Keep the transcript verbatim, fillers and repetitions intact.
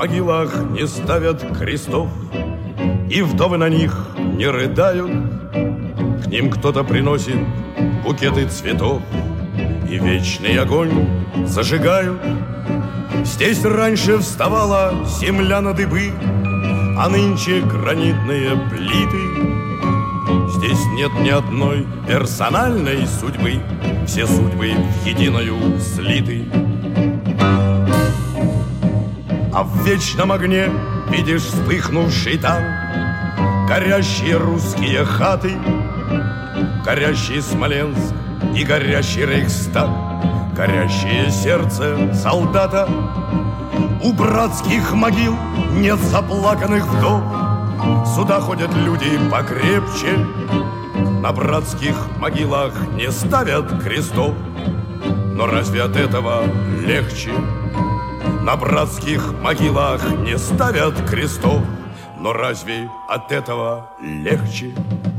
могилах не ставят крестов, и вдовы на них не рыдают. К ним кто-то приносит букеты цветов и вечный огонь зажигают. Здесь раньше вставала земля на дыбы, а нынче гранитные плиты. Здесь нет ни одной персональной судьбы, все судьбы в единую слиты. А в вечном огне видишь вспыхнувший там горящие русские хаты, горящий Смоленск и горящий Рейхстаг, горящее сердце солдата. У братских могил нет заплаканных вдов, сюда ходят люди покрепче. На братских могилах не ставят крестов, но разве от этого легче? На братских могилах не ставят крестов, но разве от этого легче?